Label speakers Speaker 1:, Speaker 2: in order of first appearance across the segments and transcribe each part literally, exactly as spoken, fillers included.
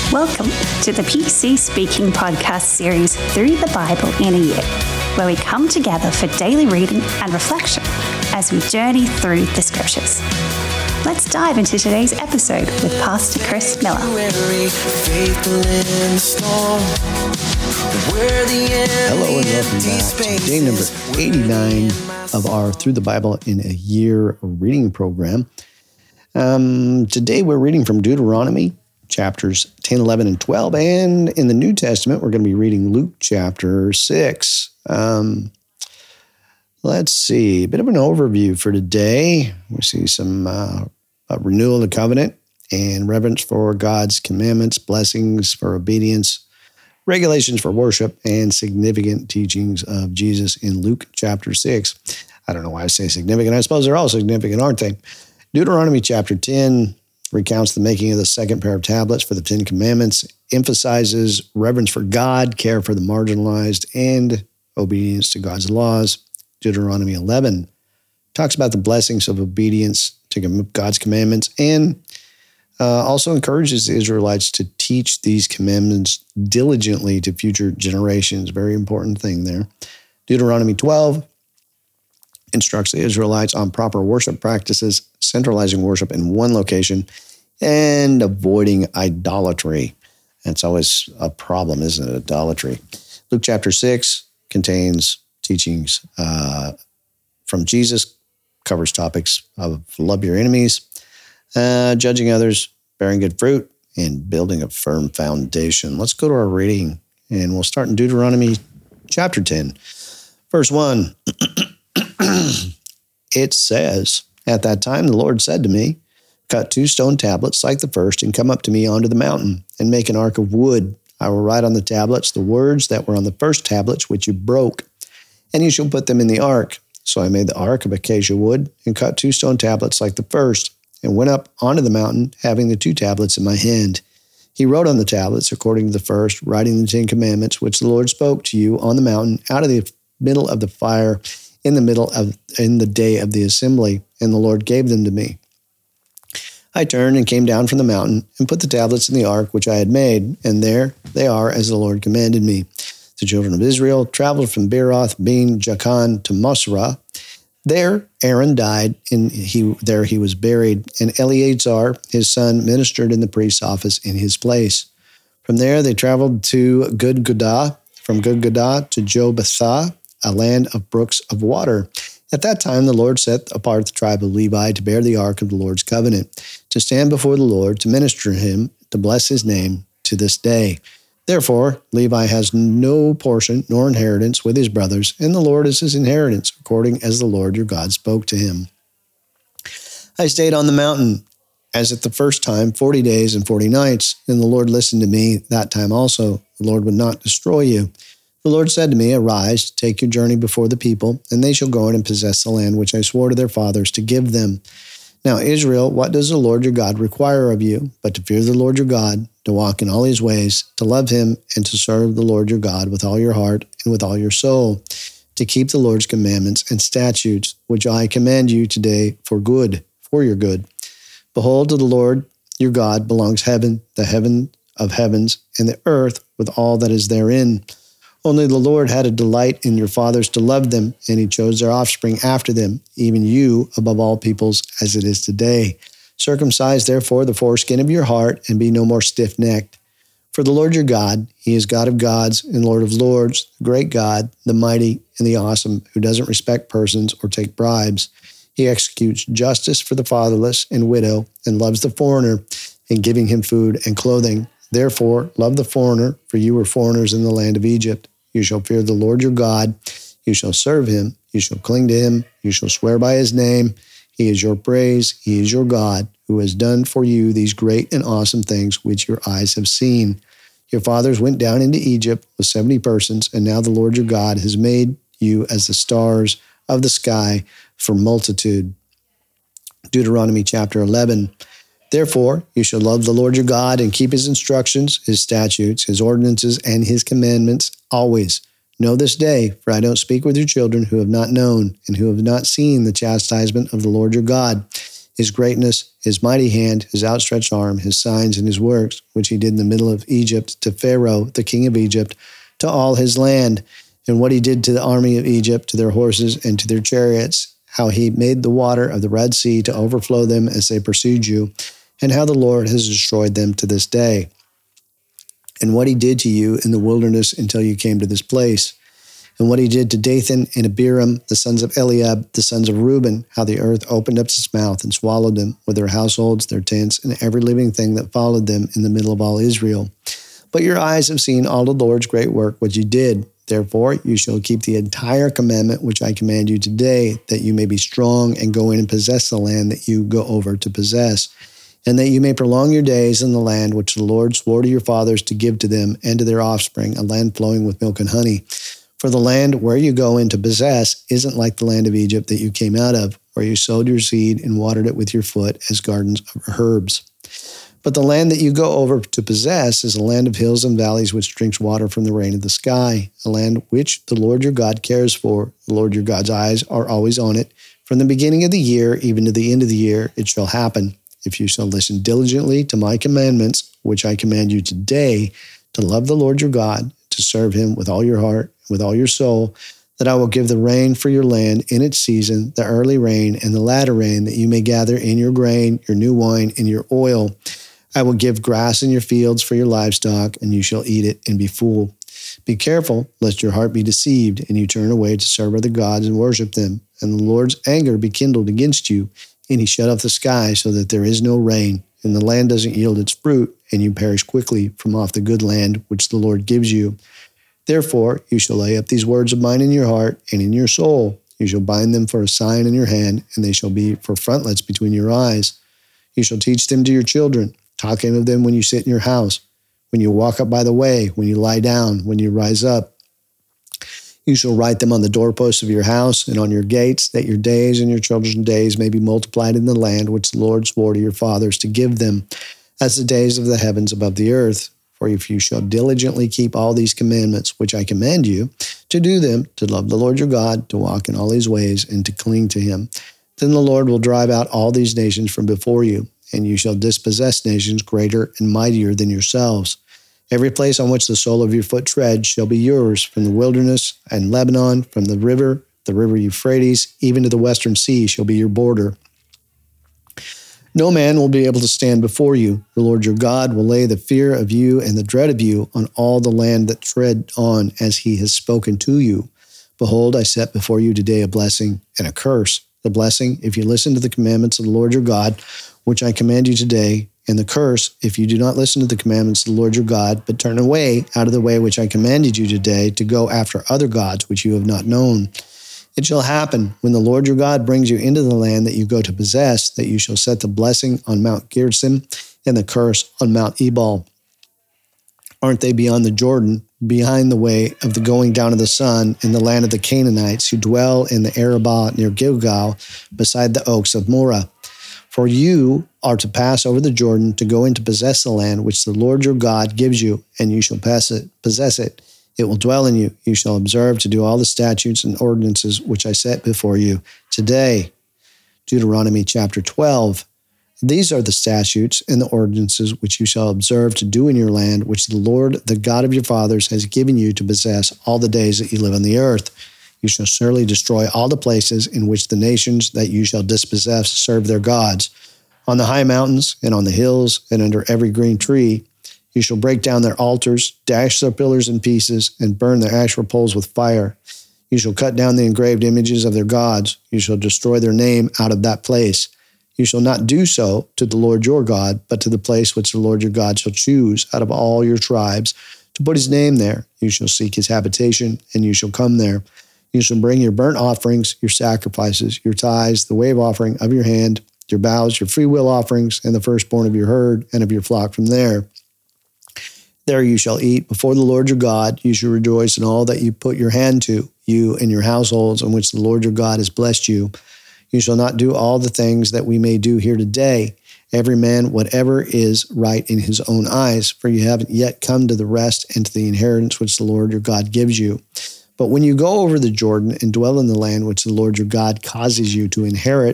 Speaker 1: Welcome to the P C Speaking podcast series Through the Bible in a Year, where we come together for daily reading and reflection as we journey through the scriptures. Let's dive into today's episode with Pastor Chris Miller.
Speaker 2: Hello and welcome back to day number eighty-nine of our Through the Bible in a Year reading program. Um, today we're reading from Deuteronomy chapters ten, eleven, and twelve, and in the New Testament we're going to be reading Luke chapter six. Um, let's see, a bit of an overview for today. We see some uh, renewal of the covenant and reverence for God's commandments, blessings for obedience, regulations for worship, and significant teachings of Jesus in Luke chapter six. I don't know why I say significant. I suppose they're all significant, aren't they? Deuteronomy chapter ten recounts the making of the second pair of tablets for the Ten Commandments, emphasizes reverence for God, care for the marginalized, and obedience to God's laws. Deuteronomy eleven talks about the blessings of obedience to God's commandments and uh, also encourages the Israelites to teach these commandments diligently to future generations. Very important thing there. Deuteronomy twelve instructs the Israelites on proper worship practices, centralizing worship in one location, and avoiding idolatry. That's always a problem, isn't it? Idolatry. Luke chapter six contains teachings uh, from Jesus, covers topics of love your enemies, uh, judging others, bearing good fruit, and building a firm foundation. Let's go to our reading, and we'll start in Deuteronomy chapter ten, verse one. It says, "At that time the Lord said to me, cut two stone tablets like the first and come up to me onto the mountain and make an ark of wood. I will write on the tablets the words that were on the first tablets which you broke, and you shall put them in the ark. So I made the ark of acacia wood and cut two stone tablets like the first and went up onto the mountain having the two tablets in my hand. He wrote on the tablets according to the first, writing the Ten Commandments which the Lord spoke to you on the mountain out of the middle of the fire in the middle of in the day of the assembly, and the Lord gave them to me. I turned and came down from the mountain and put the tablets in the ark which I had made, and there they are as the Lord commanded me. The children of Israel traveled from Beeroth bein Jaakan to Mosra. There Aaron died, and he there he was buried, and Eleazar his son ministered in the priest's office in his place. From there they traveled to Gudgodah, from Gudgodah to Jobathah, a land of brooks of water. At that time, the Lord set apart the tribe of Levi to bear the ark of the Lord's covenant, to stand before the Lord, to minister to him, to bless his name to this day. Therefore, Levi has no portion nor inheritance with his brothers, and the Lord is his inheritance, according as the Lord your God spoke to him. I stayed on the mountain, as at the first time, forty days and forty nights, and the Lord listened to me that time also. The Lord would not destroy you. The Lord said to me, arise, take your journey before the people, and they shall go in and possess the land which I swore to their fathers to give them. Now, Israel, what does the Lord your God require of you, but to fear the Lord your God, to walk in all his ways, to love him, and to serve the Lord your God with all your heart and with all your soul, to keep the Lord's commandments and statutes, which I command you today for good, for your good. Behold, to the Lord your God belongs heaven, the heaven of heavens, and the earth with all that is therein. Only the Lord had a delight in your fathers to love them, and he chose their offspring after them, even you above all peoples as it is today. Circumcise therefore the foreskin of your heart, and be no more stiff-necked. For the Lord your God, he is God of gods and Lord of lords, the great God, the mighty and the awesome, who doesn't respect persons or take bribes. He executes justice for the fatherless and widow, and loves the foreigner, in giving him food and clothing. Therefore, love the foreigner, for you were foreigners in the land of Egypt. You shall fear the Lord your God. You shall serve him. You shall cling to him. You shall swear by his name. He is your praise. He is your God, who has done for you these great and awesome things which your eyes have seen. Your fathers went down into Egypt with seventy persons, and now the Lord your God has made you as the stars of the sky for multitude. Deuteronomy chapter eleven. Therefore, you shall love the Lord your God and keep his instructions, his statutes, his ordinances, and his commandments always. Know this day, for I don't speak with your children who have not known and who have not seen the chastisement of the Lord your God. his greatness, his mighty hand, his outstretched arm, his signs, and his works, which he did in the middle of Egypt to Pharaoh, the king of Egypt, to all his land, and what he did to the army of Egypt, to their horses and to their chariots, how he made the water of the Red Sea to overflow them as they pursued you, and how the Lord has destroyed them to this day, and what he did to you in the wilderness until you came to this place, and what he did to Dathan and Abiram, the sons of Eliab, the sons of Reuben, how the earth opened up its mouth and swallowed them, with their households, their tents, and every living thing that followed them in the middle of all Israel. But your eyes have seen all the Lord's great work, which he did. Therefore, you shall keep the entire commandment which I command you today, that you may be strong and go in and possess the land that you go over to possess, and that you may prolong your days in the land which the Lord swore to your fathers to give to them and to their offspring, a land flowing with milk and honey. For the land where you go in to possess isn't like the land of Egypt that you came out of, where you sowed your seed and watered it with your foot as gardens of herbs. But the land that you go over to possess is a land of hills and valleys which drinks water from the rain of the sky, a land which the Lord your God cares for. The Lord your God's eyes are always on it. From the beginning of the year even to the end of the year it shall happen, if you shall listen diligently to my commandments, which I command you today, to love the Lord your God, to serve him with all your heart, with all your soul, that I will give the rain for your land in its season, the early rain and the latter rain, that you may gather in your grain, your new wine, and your oil. I will give grass in your fields for your livestock, and you shall eat it and be full. Be careful, lest your heart be deceived, and you turn away to serve other gods and worship them, and the Lord's anger be kindled against you, and he shut off the sky so that there is no rain, and the land doesn't yield its fruit, and you perish quickly from off the good land which the Lord gives you. Therefore, you shall lay up these words of mine in your heart and in your soul. You shall bind them for a sign in your hand, and they shall be for frontlets between your eyes. You shall teach them to your children, talking of them when you sit in your house, when you walk up by the way, when you lie down, when you rise up. You shall write them on the doorposts of your house and on your gates, that your days and your children's days may be multiplied in the land which the Lord swore to your fathers to give them, as the days of the heavens above the earth. For if you shall diligently keep all these commandments which I command you, to do them, to love the Lord your God, to walk in all his ways, and to cling to him, then the Lord will drive out all these nations from before you, and you shall dispossess nations greater and mightier than yourselves. Every place on which the sole of your foot treads shall be yours, from the wilderness and Lebanon, from the river, the river Euphrates, even to the western sea shall be your border. No man will be able to stand before you. The Lord your God will lay the fear of you and the dread of you on all the land that tread on, as he has spoken to you. Behold, I set before you today a blessing and a curse. The blessing, if you listen to the commandments of the Lord your God, which I command you today, and the curse, if you do not listen to the commandments of the Lord your God, but turn away out of the way which I commanded you today, to go after other gods which you have not known. It shall happen, when the Lord your God brings you into the land that you go to possess, that you shall set the blessing on Mount Gerizim and the curse on Mount Ebal. Aren't they beyond the Jordan, behind the way of the going down of the sun, in the land of the Canaanites, who dwell in the Arabah near Gilgal, beside the oaks of Moreh? For you are to pass over the Jordan to go in to possess the land which the Lord your God gives you, and you shall pass it, possess it. It will dwell in you. You shall observe to do all the statutes and ordinances which I set before you today. Deuteronomy chapter twelve. These are the statutes and the ordinances which you shall observe to do in your land, which the Lord, the God of your fathers, has given you to possess all the days that you live on the earth. You shall surely destroy all the places in which the nations that you shall dispossess serve their gods. On the high mountains and on the hills and under every green tree, you shall break down their altars, dash their pillars in pieces, and burn their Asherah poles with fire. You shall cut down the engraved images of their gods. You shall destroy their name out of that place. You shall not do so to the Lord your God, but to the place which the Lord your God shall choose out of all your tribes to put his name there. You shall seek his habitation, and you shall come there. You shall bring your burnt offerings, your sacrifices, your tithes, the wave offering of your hand, your vows, your freewill offerings, and the firstborn of your herd and of your flock from there. There you shall eat before the Lord your God. You shall rejoice in all that you put your hand to, you and your households, in which the Lord your God has blessed you. You shall not do all the things that we may do here today, every man whatever is right in his own eyes, for you haven't yet come to the rest and to the inheritance which the Lord your God gives you. But when you go over the Jordan and dwell in the land which the Lord your God causes you to inherit,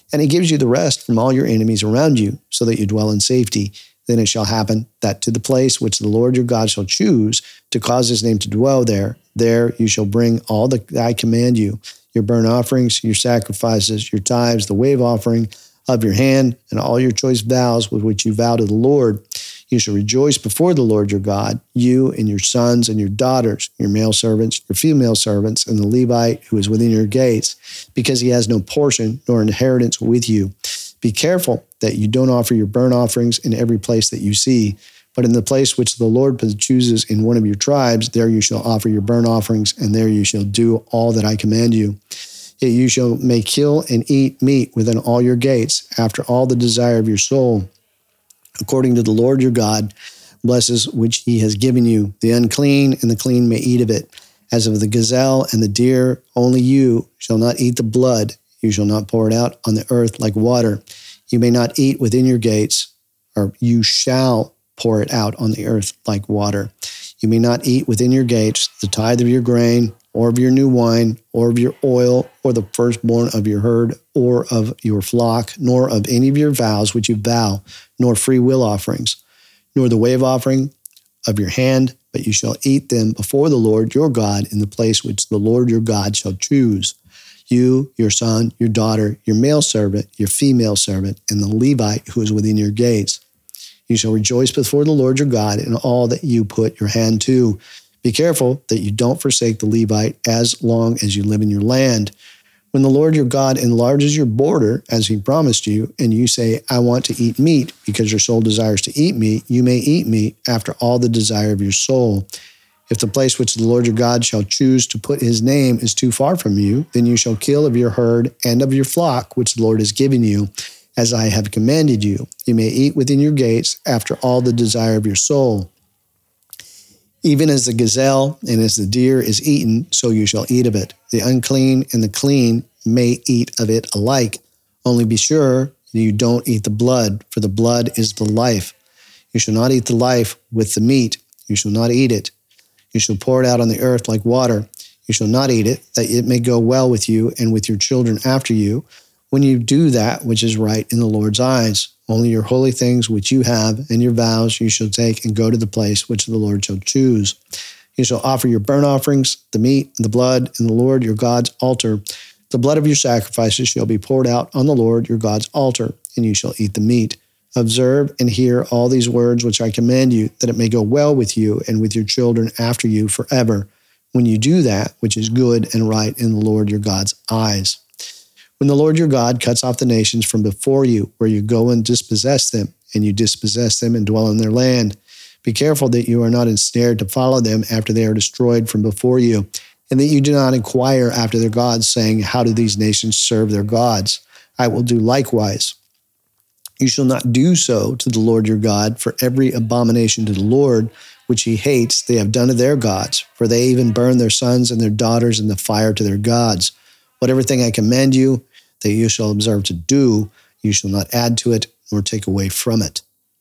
Speaker 2: And he gives you the rest from all your enemies around you, so that you dwell in safety. Then it shall happen that to the place which the Lord your God shall choose to cause his name to dwell there, there you shall bring all that I command you, your burnt offerings, your sacrifices, your tithes, the wave offering of your hand, and all your choice vows with which you vow to the Lord. You shall rejoice before the Lord your God, you and your sons and your daughters, your male servants, your female servants, and the Levite who is within your gates, because he has no portion nor inheritance with you. Be careful that you don't offer your burnt offerings in every place that you see, but in the place which the Lord chooses in one of your tribes, there you shall offer your burnt offerings, and there you shall do all that I command you. Yet you shall may kill and eat meat within all your gates, after all the desire of your soul, according to the Lord your God blesses which he has given you. The unclean and the clean may eat of it. As of the gazelle and the deer, only you shall not eat the blood. You shall not pour it out on the earth like water. You may not eat within your gates, or you shall pour it out on the earth like water. You may not eat within your gates the tithe of your grain, or of your new wine, or of your oil, or the firstborn of your herd, or of your flock, nor of any of your vows which you vow, nor free will offerings, nor the wave offering of your hand, but you shall eat them before the Lord your God in the place which the Lord your God shall choose. You, your son, your daughter, your male servant, your female servant, and the Levite who is within your gates. You shall rejoice before the Lord your God in all that you put your hand to. Be careful that you don't forsake the Levite as long as you live in your land. When the Lord your God enlarges your border, as he promised you, and you say, I want to eat meat, because your soul desires to eat meat, you may eat meat after all the desire of your soul. If the place which the Lord your God shall choose to put his name is too far from you, then you shall kill of your herd and of your flock, which the Lord has given you, as I have commanded you. You may eat within your gates after all the desire of your soul. Even as the gazelle and as the deer is eaten, so you shall eat of it. The unclean and the clean may eat of it alike. Only be sure you don't eat the blood, for the blood is the life. You shall not eat the life with the meat. You shall not eat it. You shall pour it out on the earth like water. You shall not eat it, that it may go well with you and with your children after you, when you do that which is right in the Lord's eyes. Only your holy things which you have and your vows you shall take and go to the place which the Lord shall choose. You shall offer your burnt offerings, the meat and the blood, in the Lord your God's altar. The blood of your sacrifices shall be poured out on the Lord your God's altar, and you shall eat the meat. Observe and hear all these words which I command you, that it may go well with you and with your children after you forever, when you do that which is good and right in the Lord your God's eyes. When the Lord your God cuts off the nations from before you, where you go and dispossess them, and you dispossess them and dwell in their land, be careful that you are not ensnared to follow them after they are destroyed from before you, and that you do not inquire after their gods, saying, how do these nations serve their gods? I will do likewise. You shall not do so to the Lord your God, for every abomination to the Lord, which he hates, they have done to their gods, for they even burn their sons and their daughters in the fire to their gods. Whatever thing I command you, that you shall observe to do, you shall not add to it, nor take away from it.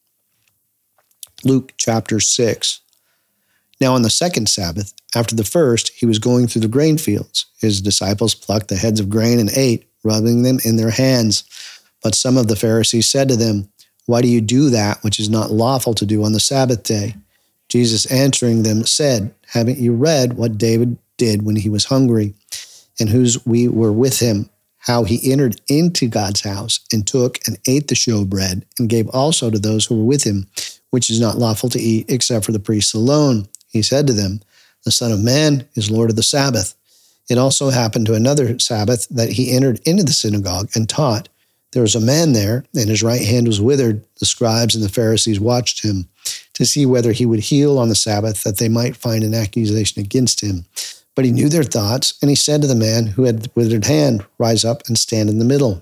Speaker 2: Luke chapter six. Now on the second Sabbath, after the first, he was going through the grain fields. His disciples plucked the heads of grain and ate, rubbing them in their hands. But some of the Pharisees said to them, why do you do that which is not lawful to do on the Sabbath day? Jesus answering them said, haven't you read what David did when he was hungry, and whose we were with him, how he entered into God's house and took and ate the showbread and gave also to those who were with him, which is not lawful to eat except for the priests alone. He said to them, the Son of Man is Lord of the Sabbath. It also happened to another Sabbath that he entered into the synagogue and taught. There was a man there, and his right hand was withered. The scribes and the Pharisees watched him to see whether he would heal on the Sabbath, that they might find an accusation against him. But he knew their thoughts, and he said to the man who had the withered hand, rise up and stand in the middle.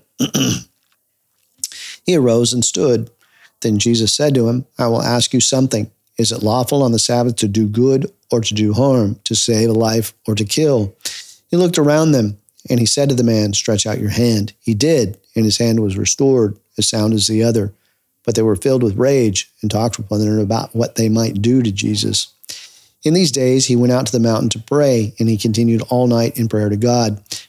Speaker 2: He arose and stood. Then Jesus said to him, I will ask you something. Is it lawful on the Sabbath to do good or to do harm, to save a life or to kill? He looked around them, and he said to the man, stretch out your hand. He did, and his hand was restored, as sound as the other. But they were filled with rage and talked with one another about what they might do to Jesus. In these days he went out to the mountain to pray, and he continued all night in prayer to God.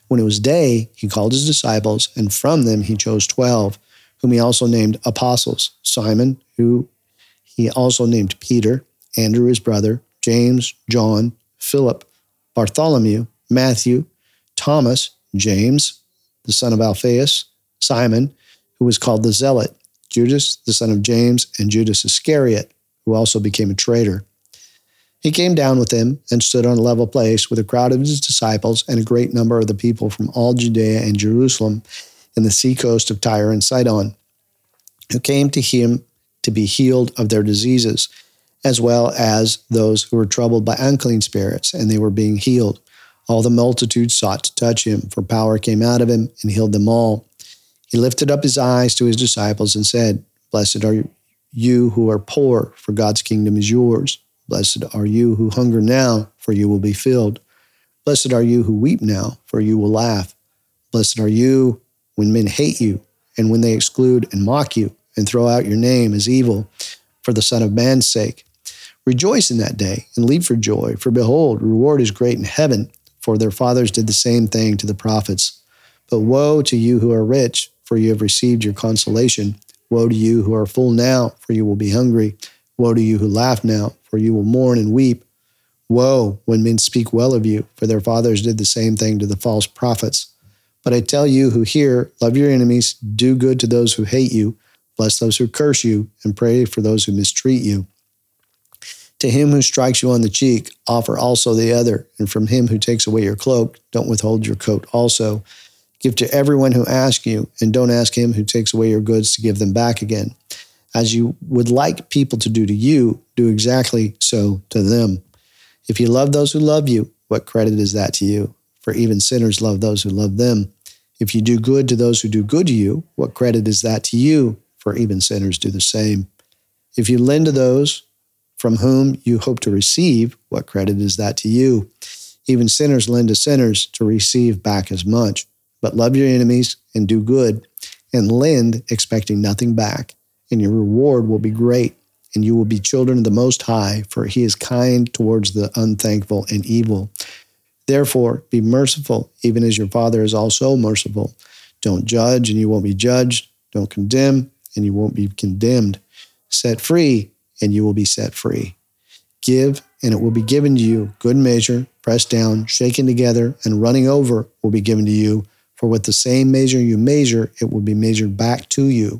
Speaker 2: When it was day, he called his disciples, and from them he chose twelve, whom he also named apostles: Simon, who he also named Peter, Andrew his brother, James, John, Philip, Bartholomew, Matthew, Thomas, James, the son of Alphaeus, Simon, who was called the Zealot, Judas, the son of James, and Judas Iscariot, who also became a traitor. He came down with them and stood on a level place with a crowd of his disciples and a great number of the people from all Judea and Jerusalem and the seacoast of Tyre and Sidon, who came to him to be healed of their diseases, as well as those who were troubled by unclean spirits, and they were being healed. All the multitude sought to touch him, for power came out of him and healed them all. He lifted up his eyes to his disciples and said, "Blessed are you who are poor, for God's kingdom is yours. Blessed are you who hunger now, for you will be filled. Blessed are you who weep now, for you will laugh. Blessed are you when men hate you, and when they exclude and mock you, and throw out your name as evil for the Son of Man's sake. Rejoice in that day, and leap for joy, for behold, reward is great in heaven, for their fathers did the same thing to the prophets. But woe to you who are rich, for you have received your consolation. Woe to you who are full now, for you will be hungry. Woe to you who laugh now, for you will mourn and weep. Woe when men speak well of you, for their fathers did the same thing to the false prophets. But I tell you who hear, love your enemies, do good to those who hate you, bless those who curse you, and pray for those who mistreat you. To him who strikes you on the cheek, offer also the other, and from him who takes away your cloak, don't withhold your coat also. Give to everyone who asks you, and don't ask him who takes away your goods to give them back again. As you would like people to do to you, do exactly so to them. If you love those who love you, what credit is that to you? For even sinners love those who love them. If you do good to those who do good to you, what credit is that to you? For even sinners do the same. If you lend to those from whom you hope to receive, what credit is that to you? Even sinners lend to sinners to receive back as much. But love your enemies and do good, and lend expecting nothing back, and your reward will be great, and you will be children of the Most High, for he is kind towards the unthankful and evil. Therefore, be merciful, even as your Father is also merciful. Don't judge, and you won't be judged. Don't condemn, and you won't be condemned. Set free, and you will be set free. Give, and it will be given to you. Good measure, pressed down, shaken together, and running over will be given to you. For with the same measure you measure, it will be measured back to you.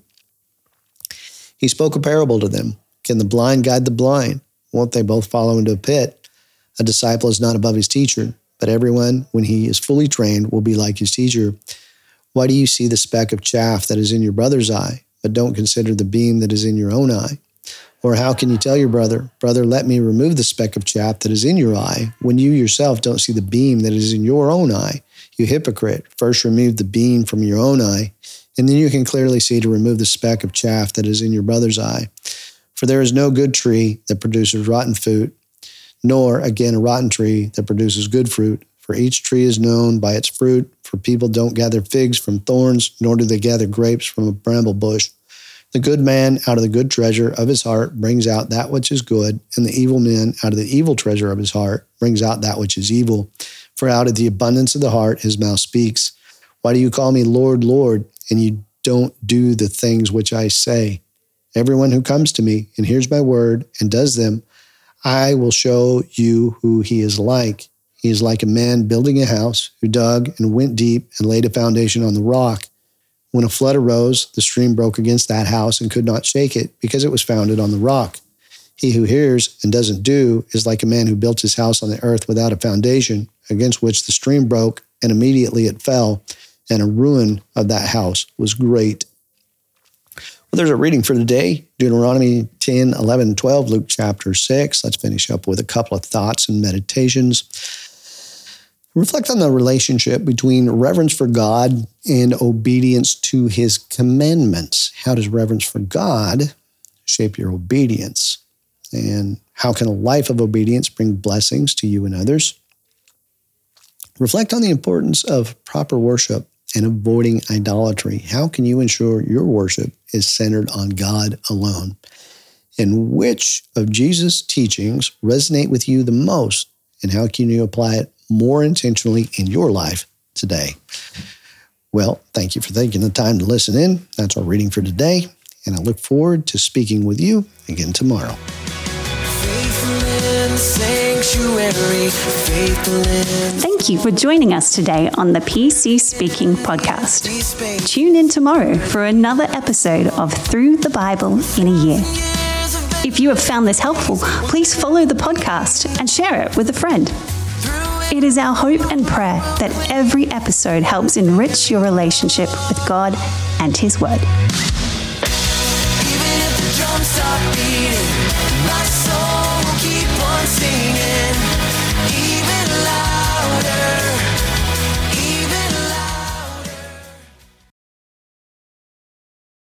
Speaker 2: He spoke a parable to them. Can the blind guide the blind? Won't they both follow into a pit? A disciple is not above his teacher, but everyone, when he is fully trained, will be like his teacher. Why do you see the speck of chaff that is in your brother's eye, but don't consider the beam that is in your own eye? Or how can you tell your brother, brother, let me remove the speck of chaff that is in your eye, when you yourself don't see the beam that is in your own eye? You hypocrite, first remove the beam from your own eye, and then you can clearly see to remove the speck of chaff that is in your brother's eye. For there is no good tree that produces rotten fruit, nor, again, a rotten tree that produces good fruit. For each tree is known by its fruit, for people don't gather figs from thorns, nor do they gather grapes from a bramble bush. The good man out of the good treasure of his heart brings out that which is good, and the evil man out of the evil treasure of his heart brings out that which is evil. For out of the abundance of the heart his mouth speaks. Why do you call me Lord, Lord, and you don't do the things which I say? Everyone who comes to me and hears my word and does them, I will show you who he is like. He is like a man building a house who dug and went deep and laid a foundation on the rock. When a flood arose, the stream broke against that house and could not shake it because it was founded on the rock. He who hears and doesn't do is like a man who built his house on the earth without a foundation, against which the stream broke, and immediately it fell, and a ruin of that house was great. Well, there's a reading for today, Deuteronomy ten, eleven, twelve, Luke chapter six. Let's finish up with a couple of thoughts and meditations. Reflect on the relationship between reverence for God and obedience to his commandments. How does reverence for God shape your obedience? And how can a life of obedience bring blessings to you and others? Reflect on the importance of proper worship and avoiding idolatry. How can you ensure your worship is centered on God alone? And which of Jesus' teachings resonate with you the most? And how can you apply it more intentionally in your life today. Well, thank you for taking the time to listen in. That's our reading for today, and I look forward to speaking with you again tomorrow.
Speaker 3: Sanctuary,
Speaker 1: Thank you for joining us today on the P C Speaking podcast. Tune in tomorrow for another episode of Through the Bible in a Year. If you have found this helpful, please follow the podcast and share it with a friend. It is our hope and prayer that every episode helps enrich your relationship with God and His Word.